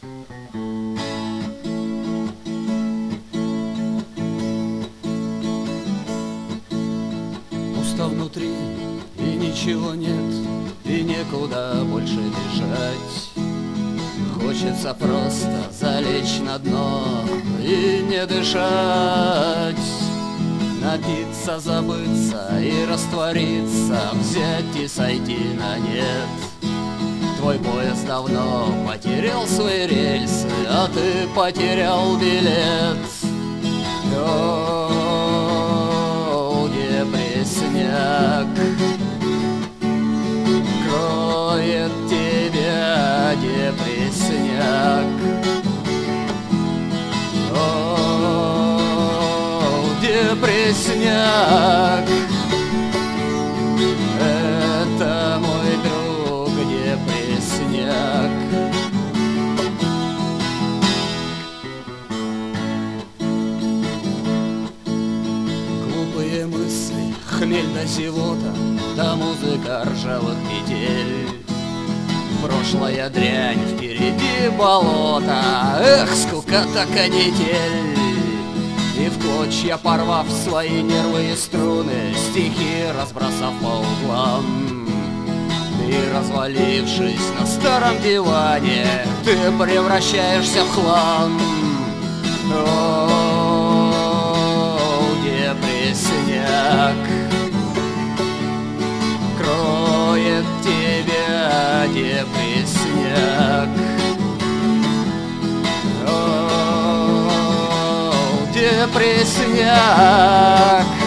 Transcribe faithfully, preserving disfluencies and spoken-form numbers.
Пусто внутри, и ничего нет, и некуда больше бежать. Хочется просто залечь на дно и не дышать, напиться, забыться и раствориться, взять и сойти на нет. Твой поезд давно потерял свои рельсы, а ты потерял билет. О, депрессняк кроет тебя, депрессняк. О, депрессняк, это мой друг депрессняк. Глупые мысли, хмель да зевота, да музыка ржавых петель. Прошлая дрянь, впереди болото, эх, скукота, канитель. И в клочья порвав свои нервы и струны, стихи разбросав по углам, и развалившись на старом диване, ты превращаешься в хлам. О, депрессняк кроет тебя, депрессняк. О, депрессняк.